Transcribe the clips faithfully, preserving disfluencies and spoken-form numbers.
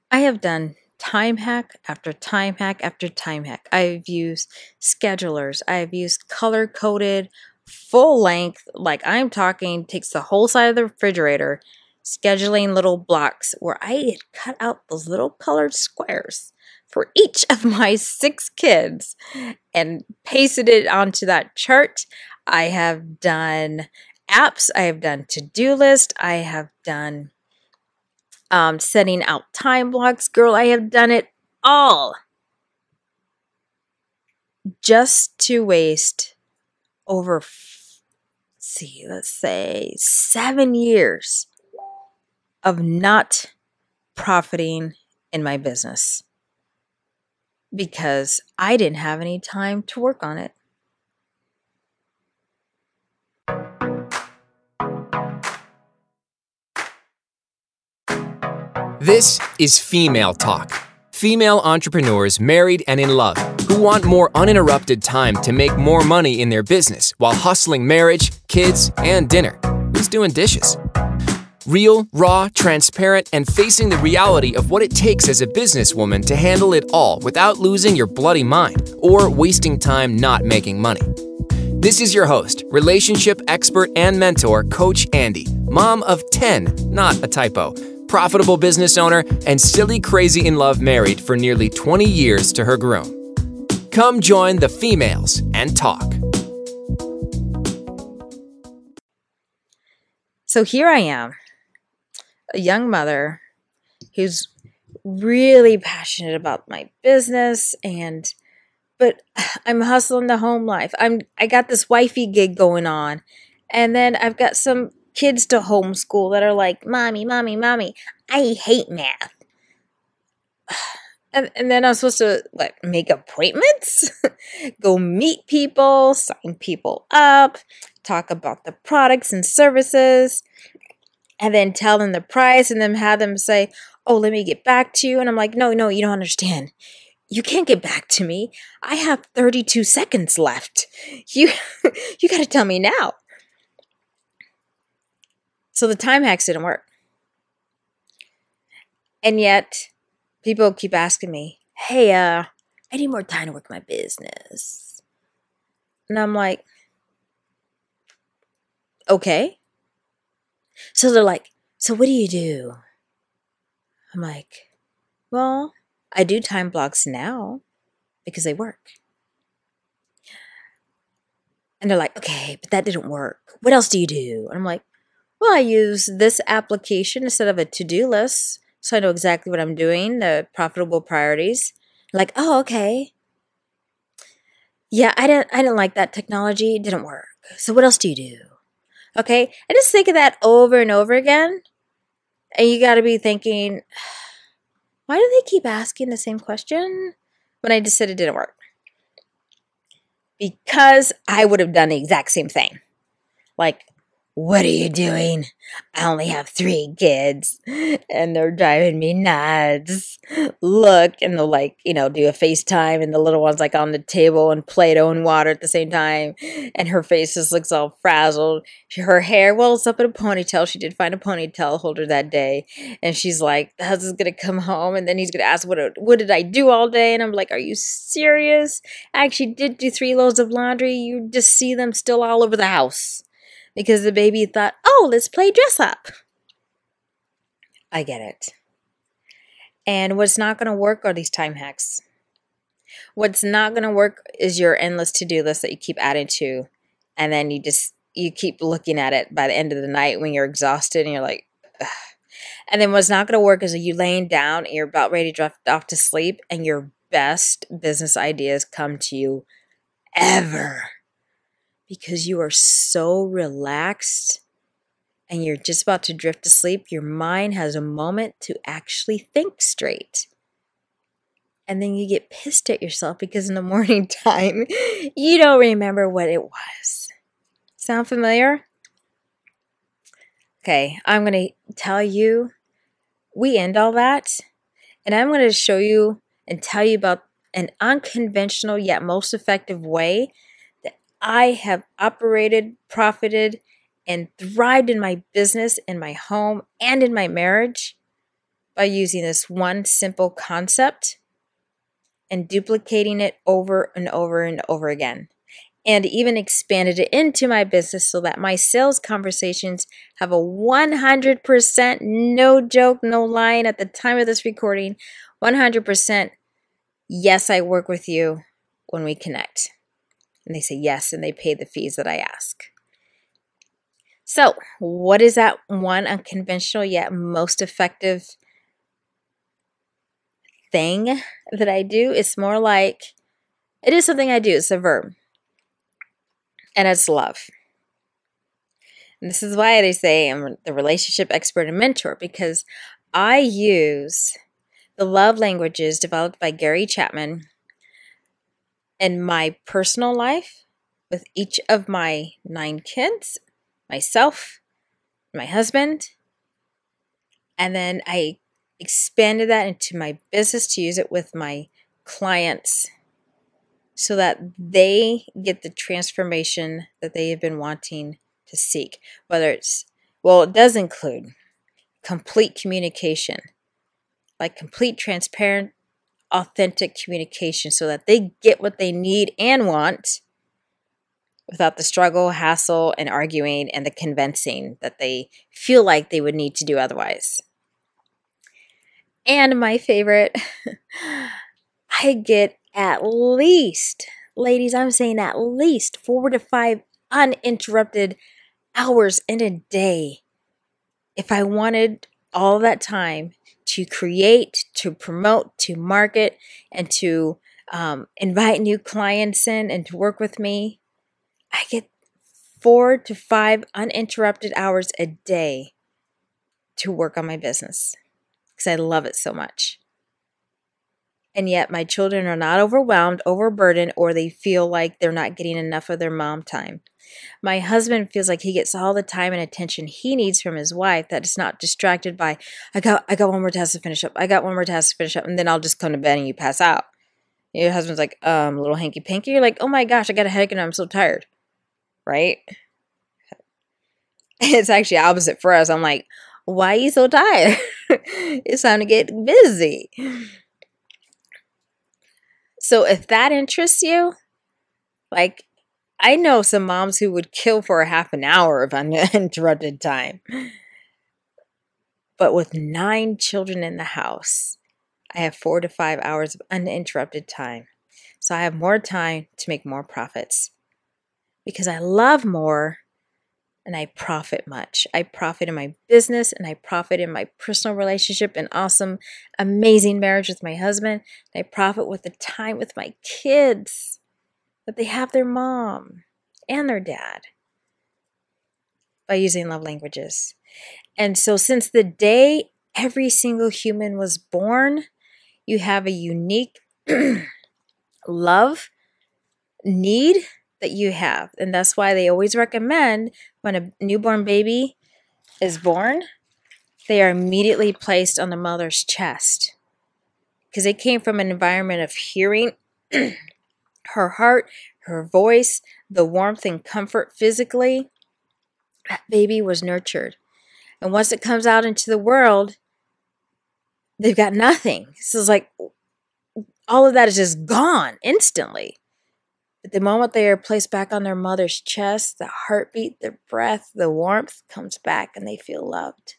I have done time hack after time hack after time hack. I've used schedulers. I've used color coded, full length, like I'm talking, takes the whole side of the refrigerator, scheduling little blocks where I had cut out those little colored squares for each of my six kids and pasted it onto that chart. I have done apps. I have done to do list. I have done um, setting out time blocks. Girl, I have done it all just to waste over, f- see, let's say seven years of not profiting in my business because I didn't have any time to work on it. This is Female Talk. Female entrepreneurs married and in love who want more uninterrupted time to make more money in their business while hustling marriage, kids, and dinner. Who's doing dishes? Real, raw, transparent, and facing the reality of what it takes as a businesswoman to handle it all without losing your bloody mind or wasting time not making money. This is your host, relationship expert and mentor, Coach Andy, mom of ten, not a typo, profitable business owner, and silly crazy in love married for nearly twenty years to her groom. Come join the females and talk. So here I am, a young mother who's really passionate about my business and but I'm hustling the home life. I'm I got this wifey gig going on. And then I've got some kids to homeschool that are like, "Mommy, mommy, mommy, I hate math." And and then I'm supposed to like make appointments, go meet people, sign people up, talk about the products and services, and then tell them the price and then have them say, "Oh, let me get back to you." And I'm like, "No, no, you don't understand. You can't get back to me. I have thirty-two seconds left. You you got to tell me now." So the time hacks didn't work. And yet people keep asking me, "Hey, uh, I need more time to work my business." And I'm like, "Okay." So they're like, "So what do you do?" I'm like, "Well, I do time blocks now because they work." And they're like, "Okay, but that didn't work. What else do you do?" And I'm like, "Well, I use this application instead of a to-do list, so I know exactly what I'm doing, the profitable priorities." Like, "Oh, okay. Yeah, I didn't I didn't like that technology. It didn't work. So what else do you do?" Okay? I just think of that over and over again. And you got to be thinking, why do they keep asking the same question when I just said it didn't work? Because I would have done the exact same thing. Like, "What are you doing? I only have three kids and they're driving me nuts. Look." And they'll like, you know, do a FaceTime and the little one's like on the table and Play-Doh and water at the same time. And her face just looks all frazzled. Her hair, well, it's up in a ponytail. She did find a ponytail holder that day. And she's like, the husband's going to come home and then he's going to ask, what, what did I do all day? And I'm like, "Are you serious? I actually did do three loads of laundry. You just see them still all over the house." Because the baby thought, "Oh, let's play dress up." I get it. And what's not going to work are these time hacks. What's not going to work is your endless to-do list that you keep adding to. And then you just, you keep looking at it by the end of the night when you're exhausted and you're like, ugh. And then what's not going to work is you laying down and you're about ready to drift off to sleep and your best business ideas come to you ever. Because you are so relaxed and you're just about to drift to sleep, your mind has a moment to actually think straight. And then you get pissed at yourself because in the morning time, you don't remember what it was. Sound familiar? Okay, I'm going to tell you, we end all that, and I'm going to show you and tell you about an unconventional yet most effective way that I have operated, profited, and thrived in my business, in my home, and in my marriage by using this one simple concept and duplicating it over and over and over again. And even expanded it into my business so that my sales conversations have a one hundred percent, no joke, no lying at the time of this recording, one hundred percent, yes, I work with you when we connect. And they say yes, and they pay the fees that I ask. So, what is that one unconventional yet most effective thing that I do? It's more like, it is something I do, it's a verb. And it's love. And this is why they say I'm the relationship expert and mentor, because I use the love languages developed by Gary Chapman in my personal life with each of my nine kids, myself, my husband, and then I expanded that into my business to use it with my clients so that they get the transformation that they have been wanting to seek. Whether it's, well, it does include complete communication, like complete, transparent, authentic communication so that they get what they need and want without the struggle, hassle, and arguing and the convincing that they feel like they would need to do otherwise. And my favorite, I get at least, ladies, I'm saying at least four to five uninterrupted hours in a day. If I wanted all that time to create, to promote, to market, and to um, invite new clients in and to work with me, I get four to five uninterrupted hours a day to work on my business because I love it so much. And yet my children are not overwhelmed, overburdened, or they feel like they're not getting enough of their mom time. My husband feels like he gets all the time and attention he needs from his wife, that is not distracted by, I got I got one more task to finish up. I got one more task to finish up, and then I'll just come to bed and you pass out. Your husband's like, um, little hanky panky. You're like, oh my gosh, I got a headache and I'm so tired. Right? It's actually opposite for us. I'm like, why are you so tired? It's time to get busy. So if that interests you, like, I know some moms who would kill for a half an hour of uninterrupted time. But with nine children in the house, I have four to five hours of uninterrupted time. So I have more time to make more profits. Because I love more and I profit much. I profit in my business and I profit in my personal relationship and awesome, amazing marriage with my husband. And I profit with the time with my kids that they have their mom and their dad by using love languages. And so since the day every single human was born, you have a unique love need that you have. And that's why they always recommend when a newborn baby is born, they are immediately placed on the mother's chest because they came from an environment of hearing her heart, her voice, the warmth and comfort physically. That baby was nurtured. And once it comes out into the world, they've got nothing. So it's like all of that is just gone instantly. But the moment they are placed back on their mother's chest, the heartbeat, the breath, the warmth comes back and they feel loved.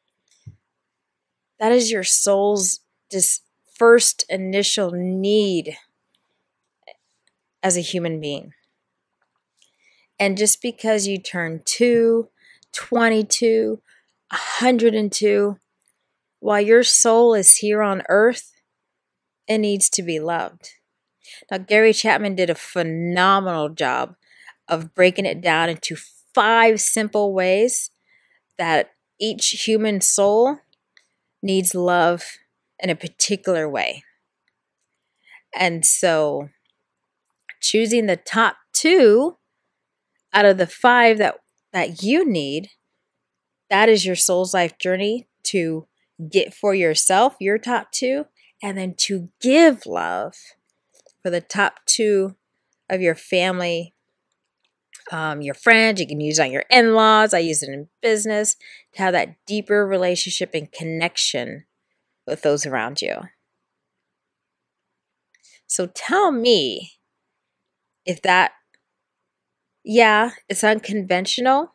That is your soul's just first initial need as a human being. And just because you turn two, twenty-two, one hundred two, while your soul is here on earth, it needs to be loved. Now, Gary Chapman did a phenomenal job of breaking it down into five simple ways that each human soul needs love in a particular way. And so choosing the top two out of the five that, that you need, that is your soul's life journey to get for yourself, your top two, and then to give love for the top two of your family, um, your friends. You can use it on your in-laws. I use it in business to have that deeper relationship and connection with those around you. So tell me if that, yeah, it's unconventional,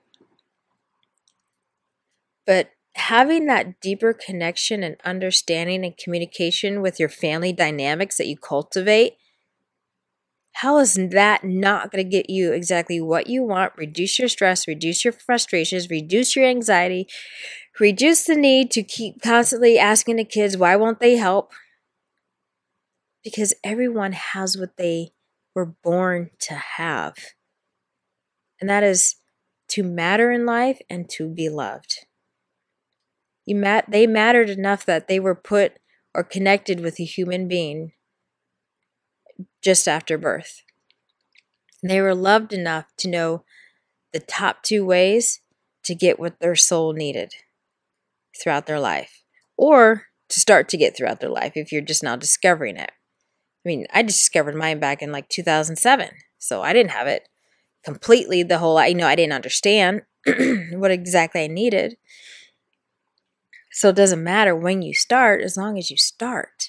but having that deeper connection and understanding and communication with your family dynamics that you cultivate, how is that not going to get you exactly what you want? Reduce your stress, reduce your frustrations, reduce your anxiety, reduce the need to keep constantly asking the kids, why won't they help? Because everyone has what they were born to have. And that is to matter in life and to be loved. You mat- they mattered enough that they were put or connected with a human being just after birth. They were loved enough to know the top two ways to get what their soul needed throughout their life, or to start to get throughout their life if you're just now discovering it. I mean, I discovered mine back in like two thousand seven, so I didn't have it completely the whole, you know, I didn't understand what exactly I needed. So it doesn't matter when you start as long as you start.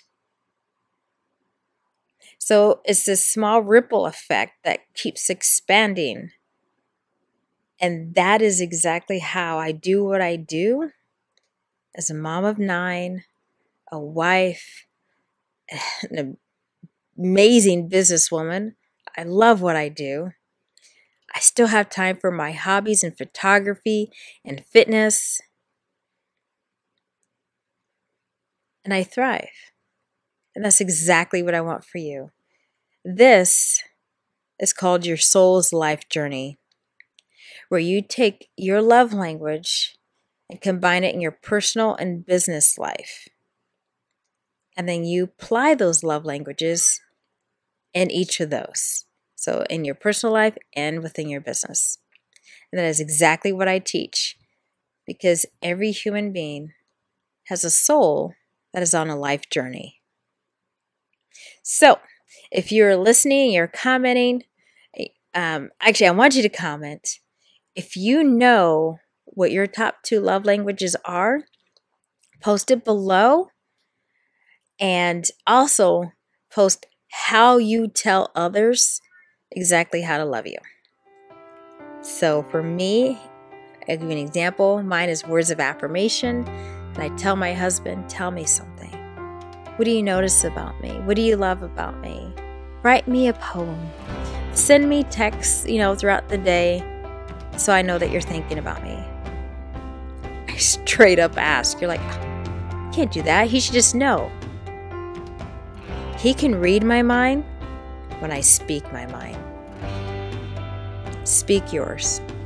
So it's this small ripple effect that keeps expanding. And that is exactly how I do what I do as a mom of nine, a wife, an amazing businesswoman. I love what I do. I still have time for my hobbies in photography and fitness. And I thrive. And that's exactly what I want for you. This is called your soul's life journey, where you take your love language and combine it in your personal and business life. And then you apply those love languages in each of those. So in your personal life and within your business. And that is exactly what I teach, because every human being has a soul that is on a life journey. So if you're listening, you're commenting, um, actually, I want you to comment. If you know what your top two love languages are, post it below, and also post how you tell others exactly how to love you. So for me, I'll give you an example. Mine is words of affirmation. And I tell my husband, tell me something. What do you notice about me? What do you love about me? Write me a poem. Send me texts, you know, throughout the day so I know that you're thinking about me. I straight up ask. You're like, I can't do that. He should just know. He can read my mind when I speak my mind. Speak yours.